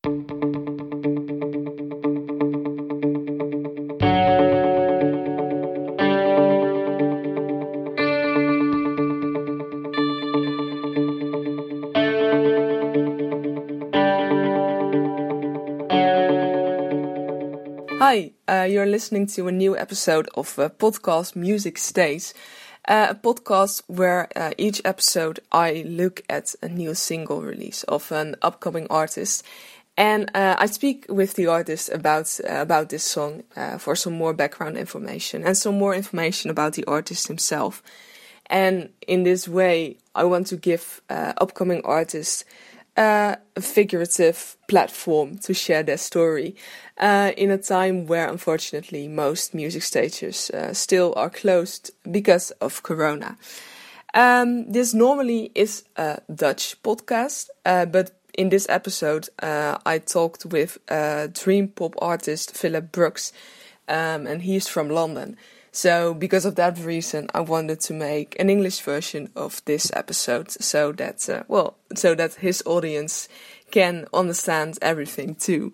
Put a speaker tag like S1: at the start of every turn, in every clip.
S1: Hi, you're listening to a new episode of podcast Music Stays, a podcast where each episode I look at a new single release of an upcoming artist, and I speak with the artist about this song for some more background information and some more information about the artist himself. And in this way, I want to give upcoming artists a figurative platform to share their story in a time where, unfortunately, most music stages still are closed because of Corona. This normally is a Dutch podcast, but in this episode, I talked with dream pop artist Philip Brooks, and he's from London. So because of that reason, I wanted to make an English version of this episode so that his audience can understand everything too.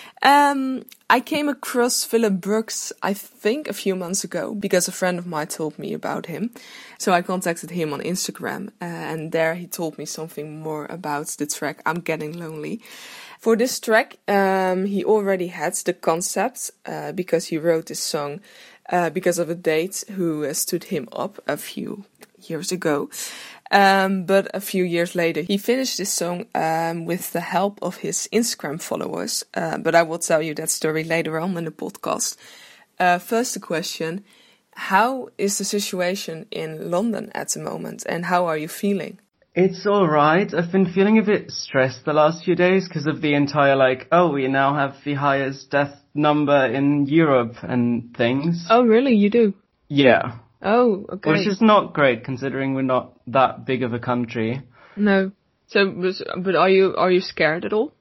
S1: I came across Philip Brooks, I think a few months ago, because a friend of mine told me about him. So I contacted him on Instagram, and there he told me something more about the track I'm Getting Lonely. For this track, he already had the concept, because he wrote this song because of a date who stood him up a few years ago. But a few years later, he finished this song with the help of his Instagram followers. But I will tell you that story later on in the podcast. First, the question, how is the situation in London at the moment and how are you feeling?
S2: It's all right. I've been feeling a bit stressed the last few days because of the entire we now have the highest death number in Europe and things.
S1: Oh, really? You do?
S2: Yeah.
S1: Oh, okay.
S2: Which is not great considering we're not that big of a country.
S1: No. So, but are you scared at all?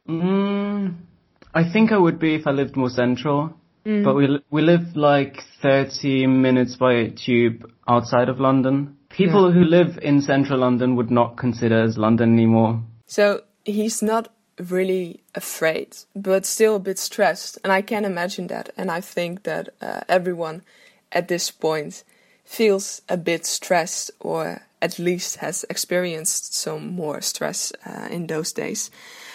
S2: I think I would be if I lived more central. But we live 30 minutes by tube outside of London. People who live in central London would not consider as London anymore. So
S1: he's not really afraid, but still a bit stressed. And I can imagine that. And I think that everyone at this point feels a bit stressed or at least has experienced some more stress in those days.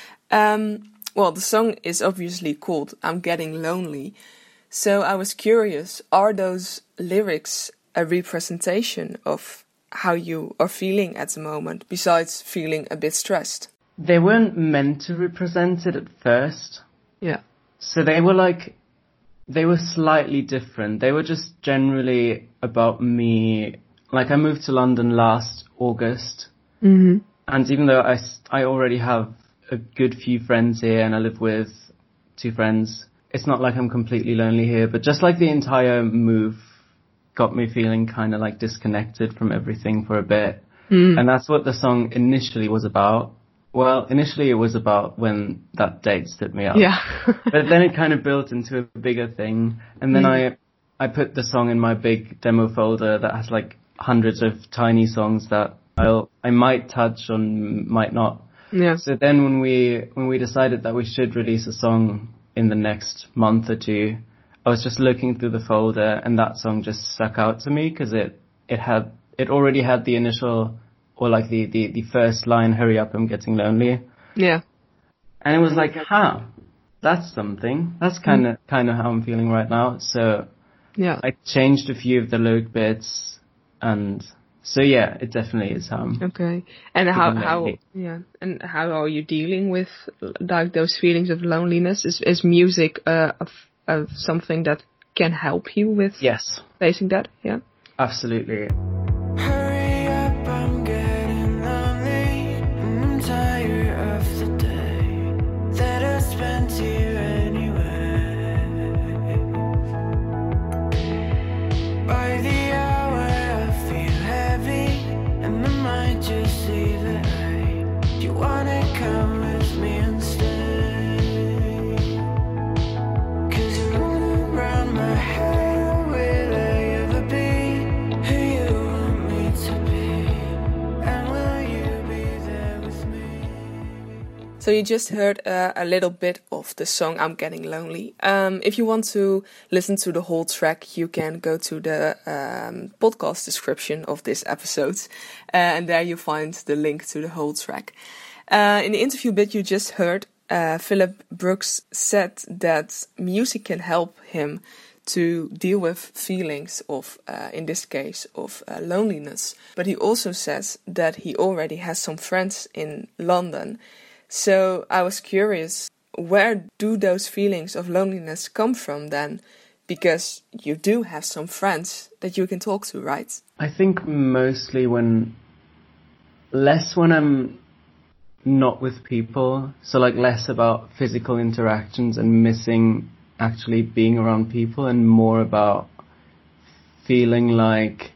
S1: Well, the song is obviously called I'm Getting Lonely. So I was curious, are those lyrics a representation of how you are feeling at the moment, besides feeling a bit stressed?
S2: They weren't meant to represent it at first.
S1: Yeah.
S2: So they were slightly different. They were just generally about me. I moved to London last August. Mm-hmm. And even though I already have a good few friends here and I live with 2 friends, it's not like I'm completely lonely here, but just the entire move got me feeling kind of disconnected from everything for a bit. And that's what the song initially was about. Well, initially it was about when that date stood me up.
S1: Yeah.
S2: But then it kind of built into a bigger thing. And then I put the song in my big demo folder that has hundreds of tiny songs that I might touch or might not.
S1: Yeah.
S2: So then when we decided that we should release a song in the next month or 2, I was just looking through the folder and that song just stuck out to me because it already had the initial or the first line, hurry up, I'm getting lonely.
S1: Yeah.
S2: And it was that's something. That's kind of how I'm feeling right now. So
S1: yeah,
S2: I changed a few of the lyric bits and so yeah, it definitely is
S1: okay. And how are you dealing with those feelings of loneliness? Is music of something that can help you with facing that? Yeah.
S2: Absolutely.
S3: Hurry up, I'm getting lonely, and I'm tired of the day that I spent here anyway. By the hour I feel heavy, and I might just leave it right. Do you wanna come with me and stay? 'Cause you're running around my head. Will I ever be who you
S1: So you just heard a little bit of the song I'm Getting Lonely. If you want to listen to the whole track, you can go to the podcast description of this episode. And there you find the link to the whole track. In the interview bit you just heard, Philip Brooks said that music can help him to deal with feelings of, in this case, of loneliness. But he also says that he already has some friends in London. So I was curious, where do those feelings of loneliness come from then? Because you do have some friends that you can talk to, right?
S2: I think mostly when I'm not with people, so like less about physical interactions and missing actually being around people, and more about feeling like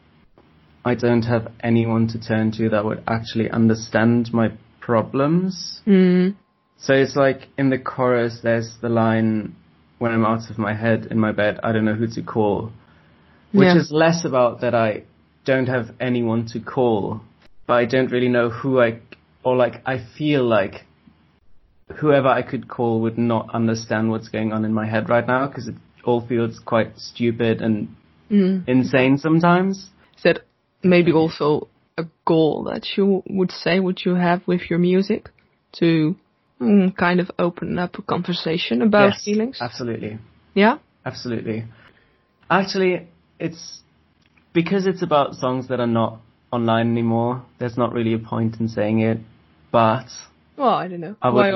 S2: I don't have anyone to turn to that would actually understand my problems. So it's like in the chorus there's the line, when I'm out of my head in my bed, I don't know who to call, which is less about that I don't have anyone to call, but I don't really know who I feel like whoever I could call would not understand what's going on in my head right now, because it all feels quite stupid and insane sometimes.
S4: Is that maybe also a goal that you would say would you have with your music, to kind of open up a conversation about feelings?
S2: Absolutely.
S4: Yeah?
S2: Absolutely. Actually, it's because it's about songs that are not online anymore, there's not really a point in saying it, but...
S4: Well, I don't know.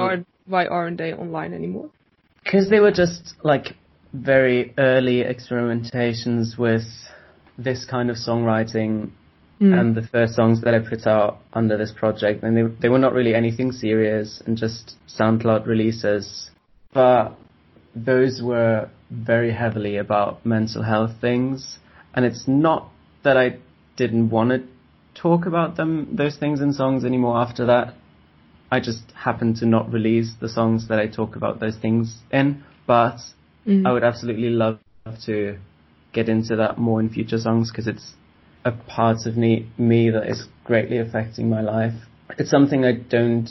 S4: Why aren't they online anymore?
S2: Because they were just like very early experimentations with this kind of songwriting, and the first songs that I put out under this project, and they were not really anything serious and just SoundCloud releases, but those were very heavily about mental health things, and it's not that I didn't want to talk about those things in songs anymore after that. I just happened to not release the songs that I talk about those things in, but I would absolutely love to get into that more in future songs, because it's a part of me that is greatly affecting my life. It's something I don't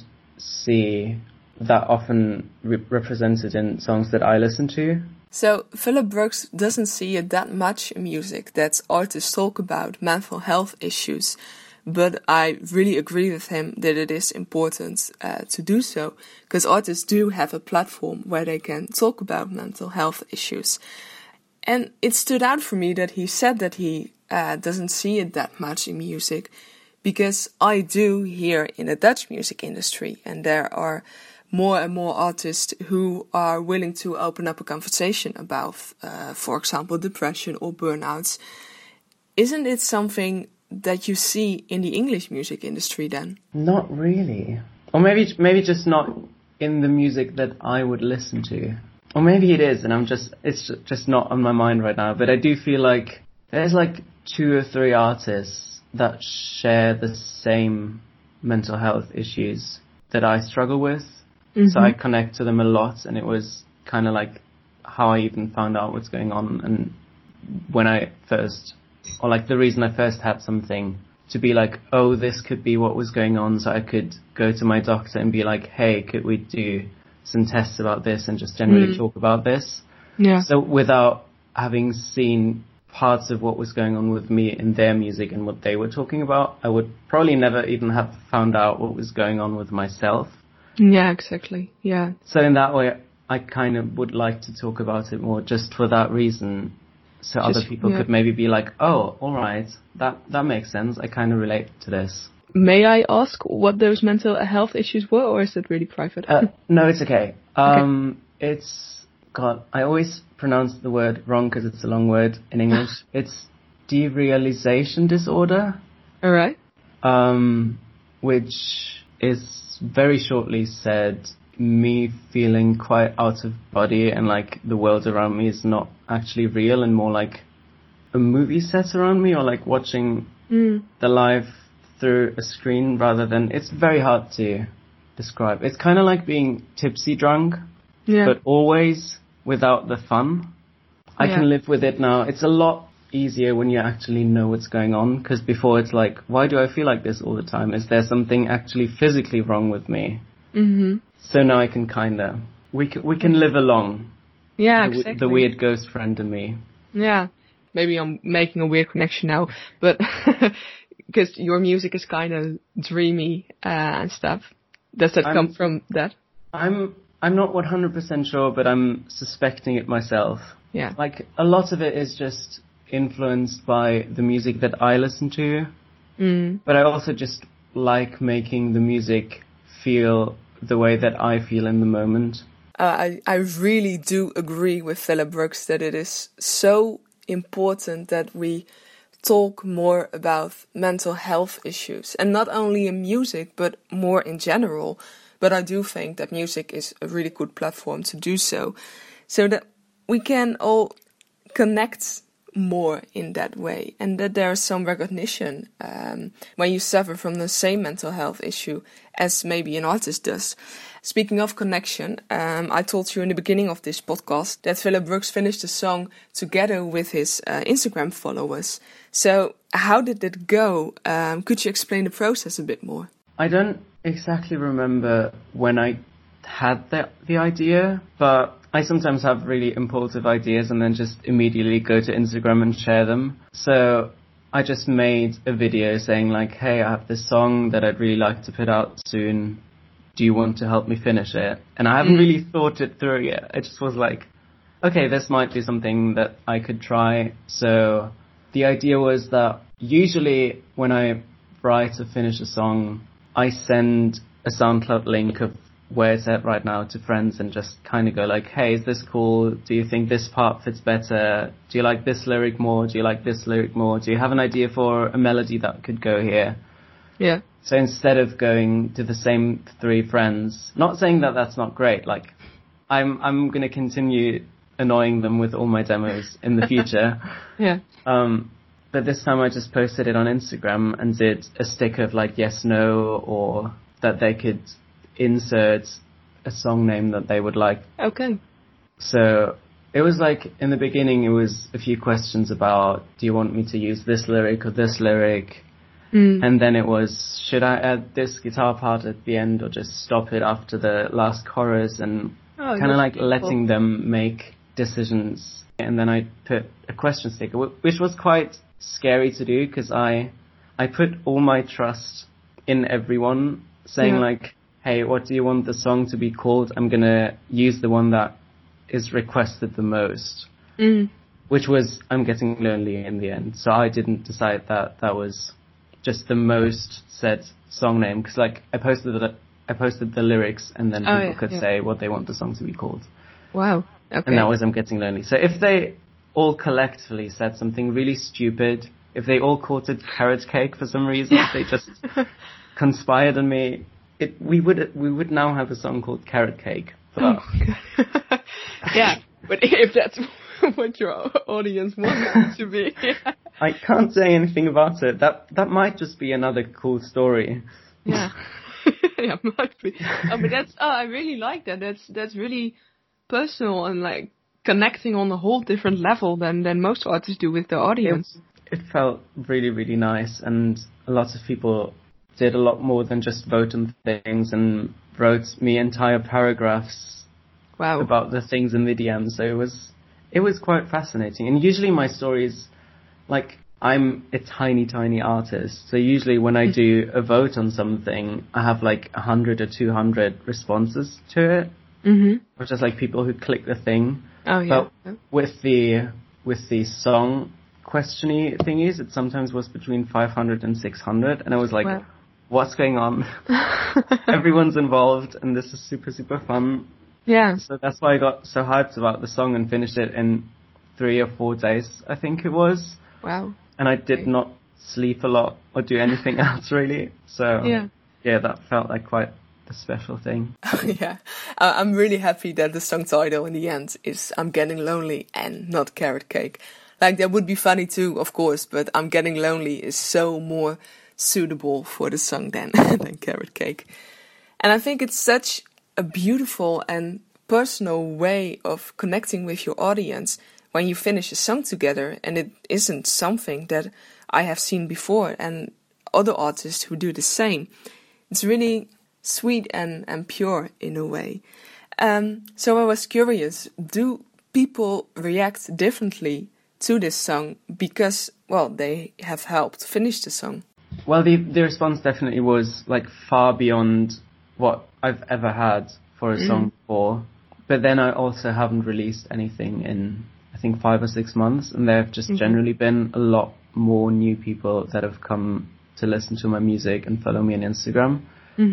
S2: see that often represented in songs that I listen to.
S1: So Philip Brooks doesn't see it that much in music that artists talk about mental health issues. But I really agree with him that it is important to do so, because artists do have a platform where they can talk about mental health issues. And it stood out for me that he said that he doesn't see it that much in music, because I do here in the Dutch music industry, and there are more and more artists who are willing to open up a conversation about, for example, depression or burnouts. Isn't it something that you see in the English music industry then?
S2: Not really. Or maybe just not in the music that I would listen to. Or maybe it is, and it's just not on my mind right now. But I do feel like there's like 2 or 3 artists that share the same mental health issues that I struggle with. So I connect to them a lot, and it was kind of like how I even found out what's going on, and when I first, or like the reason I first had something to be like, oh, this could be what was going on, so I could go to my doctor and be like, hey, could we do some tests about this and just generally talk about this?
S4: Yeah.
S2: So without having seen parts of what was going on with me in their music and what they were talking about, I would probably never even have found out what was going on with myself.
S4: Yeah, exactly. Yeah.
S2: So in that way, I kind of would like to talk about it more just for that reason. So other people could maybe be like, oh, all right, that makes sense. I kind of relate to this.
S4: May I ask what those mental health issues were, or is it really private?
S2: No, it's okay. It's, God, I always pronounce the word wrong because it's a long word in English. It's derealization disorder.
S4: All right.
S2: Which is very shortly said, me feeling quite out of body and like the world around me is not actually real and more like a movie set around me, or like watching the life through a screen rather than... It's very hard to describe. It's kind of like being tipsy drunk, but always without the fun. I can live with it now. It's a lot easier when you actually know what's going on, because before it's like, why do I feel like this all the time? Is there something actually physically wrong with me? So now I can we can live along.
S4: Yeah, exactly.
S2: The weird ghost friend and me.
S4: Yeah, maybe I'm making a weird connection now, but because your music is kind of dreamy and stuff. Does that come from that?
S2: I'm not 100% sure, but I'm suspecting it myself.
S4: Yeah.
S2: Like, a lot of it is just influenced by the music that I listen to. But I also just like making the music feel the way that I feel in the moment.
S1: I really do agree with Philip Brooks that it is so important that we talk more about mental health issues. And not only in music, but more in general. But I do think that music is a really good platform to do so. So that we can all connect more in that way. And that there is some recognition when you suffer from the same mental health issue as maybe an artist does. Speaking of connection, I told you in the beginning of this podcast that Philip Brooks finished the song together with his Instagram followers. So how did it go? Could you explain the process a bit more?
S2: I don't exactly remember when I had the idea, but I sometimes have really impulsive ideas and then just immediately go to Instagram and share them. So I just made a video saying like, hey, I have this song that I'd really like to put out soon. Do you want to help me finish it? And I haven't really thought it through yet. I just was like, okay, this might be something that I could try. So the idea was that usually when I write or finish a song, I send a SoundCloud link of where it's at right now to friends and just kind of go like, hey, is this cool? Do you think this part fits better? Do you like this lyric more? Do you like this lyric more? Do you have an idea for a melody that could go here?
S4: Yeah.
S2: So instead of going to the same 3 friends, not saying that that's not great, like I'm going to continue annoying them with all my demos in the future.
S4: Yeah.
S2: But this time I just posted it on Instagram and did a sticker of like yes, no, or that they could insert a song name that they would like.
S4: Okay.
S2: So it was like, in the beginning, it was a few questions about, do you want me to use this lyric or this lyric? And then it was, should I add this guitar part at the end or just stop it after the last chorus? And kind of like letting them make decisions. And then I put a question sticker, which was quite scary to do because I put all my trust in everyone, saying like, hey, what do you want the song to be called? I'm going to use the one that is requested the most, which was I'm Getting Lonely in the end. So I didn't decide that was just the most said song name because like I posted the lyrics and then people could say what they want the song to be called.
S4: Wow. Okay.
S2: And that was I'm Getting Lonely. So if they all collectively said something really stupid, if they all called it Carrot Cake for some reason, if they just conspired on me, we would now have a song called Carrot Cake. But
S4: yeah, but if that's what your audience wants it to be.
S2: I can't say anything about it. That might just be another cool story.
S4: Yeah. Yeah, might be. But I really like that. That's really personal and like connecting on a whole different level than most artists do with their audience.
S2: It felt really, really nice, and a lot of people did a lot more than just vote on things and wrote me entire paragraphs about the things in the DMs. So it was quite fascinating. And usually my stories, like, I'm a tiny, tiny artist. So usually when I do a vote on something, I have like 100 or 200 responses to it. Or just like people who click the thing.
S4: Oh, yeah.
S2: But with the song questiony thingies, it sometimes was between 500 and 600. And I was like, what's going on? Everyone's involved and this is super, super fun.
S4: Yeah.
S2: So that's why I got so hyped about the song and finished it in 3 or 4 days, I think it was.
S4: Wow.
S2: And I did not sleep a lot or do anything else really. So yeah, that felt like quite a special thing.
S1: Yeah. I'm really happy that the song title in the end is I'm Getting Lonely and not Carrot Cake. Like, that would be funny too, of course, but I'm Getting Lonely is so more suitable for the song than Carrot Cake. And I think it's such a beautiful and personal way of connecting with your audience when you finish a song together, and it isn't something that I have seen before and other artists who do the same. It's really sweet and pure in a way. So I was curious, do people react differently to this song because, well, they have helped finish the song?
S2: Well, the response definitely was like far beyond what I've ever had for a song before. But then I also haven't released anything in, I think, 5 or 6 months, and there have just generally been a lot more new people that have come to listen to my music and follow me on Instagram.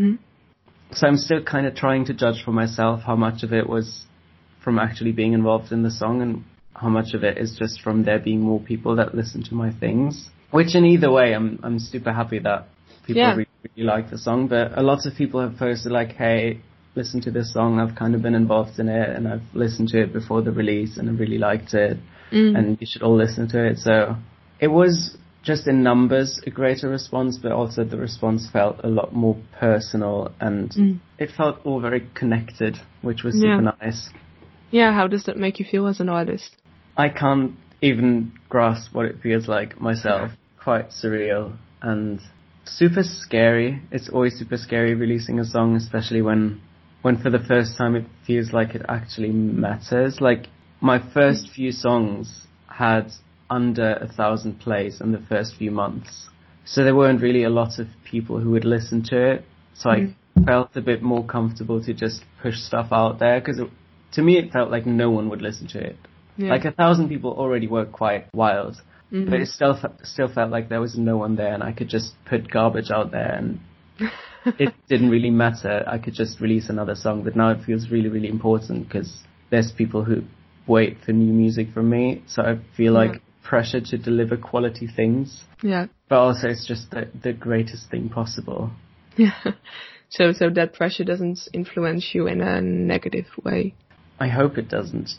S2: So I'm still kind of trying to judge for myself how much of it was from actually being involved in the song and how much of it is just from there being more people that listen to my things. Which in either way, I'm super happy that people really like the song. But a lot of people have posted like, hey, listen to this song. I've kind of been involved in it and I've listened to it before the release and I really liked it. And you should all listen to it. So it was just in numbers a greater response, but also the response felt a lot more personal and it felt all very connected, which was super nice.
S4: Yeah, how does that make you feel as an artist?
S2: I can't even grasp what it feels like myself. Quite surreal and super scary. It's always super scary releasing a song, especially when for the first time it feels like it actually matters. Like my first few songs had under 1,000 plays in the first few months. So there weren't really a lot of people who would listen to it. So I felt a bit more comfortable to just push stuff out there because to me it felt like no one would listen to it. Yeah. Like 1,000 people already were quite wild, but it still felt like there was no one there and I could just put garbage out there and it didn't really matter. I could just release another song, but now it feels really, really important because there's people who wait for new music from me. So I feel like pressure to deliver quality things. Yeah. But also it's just the greatest thing possible.
S4: Yeah. So that pressure doesn't influence you in a negative way?
S2: I hope it doesn't.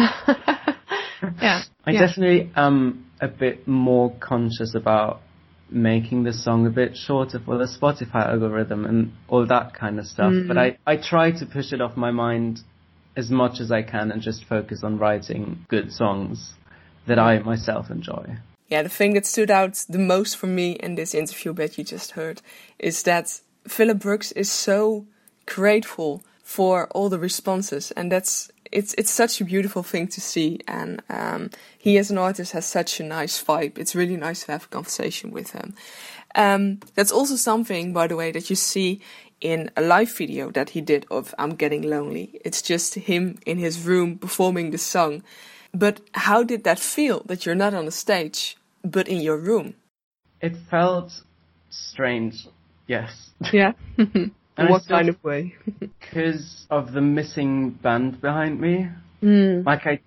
S4: Yeah.
S2: I definitely am a bit more conscious about making the song a bit shorter for the Spotify algorithm and all that kind of stuff. But I try to push it off my mind as much as I can and just focus on writing good songs that I myself enjoy.
S1: Yeah, the thing that stood out the most for me in this interview that you just heard is that Philip Brooks is so grateful for all the responses, and it's such a beautiful thing to see. And he as an artist has such a nice vibe. It's really nice to have a conversation with him. That's also something, by the way, that you see in a live video that he did of I'm Getting Lonely. It's just him in his room performing the song. But how did that feel, that you're not on the stage, but in your room?
S2: It felt strange, yes.
S4: Yeah? In what kind of way?
S2: Because of the missing band behind me. Like I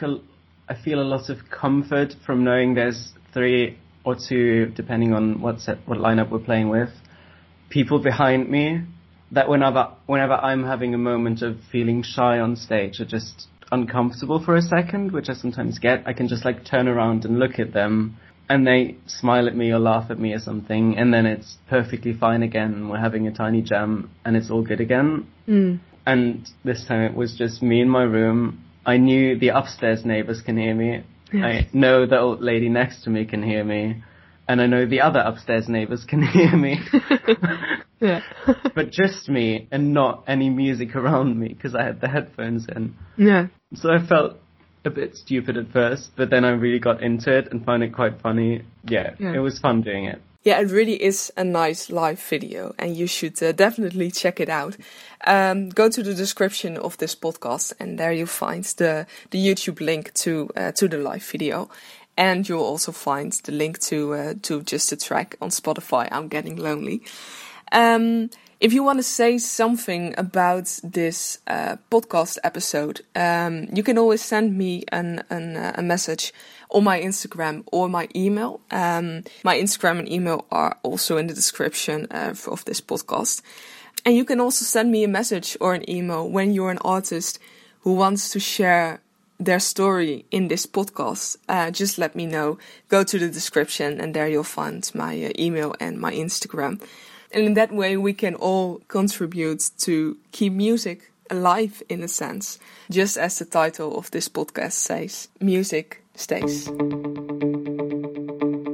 S2: feel a lot of comfort from knowing there's 3 or 2, depending on what lineup we're playing with, people behind me, that whenever I'm having a moment of feeling shy on stage or just uncomfortable for a second, which I sometimes get, I can just like turn around and look at them and they smile at me or laugh at me or something, and then it's perfectly fine again. We're having a tiny jam and it's all good again. And this time it was just me in my room. I knew the upstairs neighbors can hear me. Yeah. I know the old lady next to me can hear me. And I know the other upstairs neighbors can hear me. Yeah. But just me and not any music around me because I had the headphones in. Yeah. So I felt a bit stupid at first, but then I really got into it and found it quite funny. Yeah. It was fun doing it.
S1: Yeah, it really is a nice live video and you should definitely check it out. Go to the description of this podcast and there you'll find the YouTube link to the live video. And you'll also find the link to just the track on Spotify, I'm Getting Lonely. If you want to say something about this podcast episode, you can always send me a message on my Instagram or my email. My Instagram and email are also in the description of this podcast. And you can also send me a message or an email when you're an artist who wants to share their story in this podcast. Just let me know. Go to the description and there you'll find my email and my Instagram. And in that way we can all contribute to keep music alive in a sense. Just as the title of this podcast says, music stays.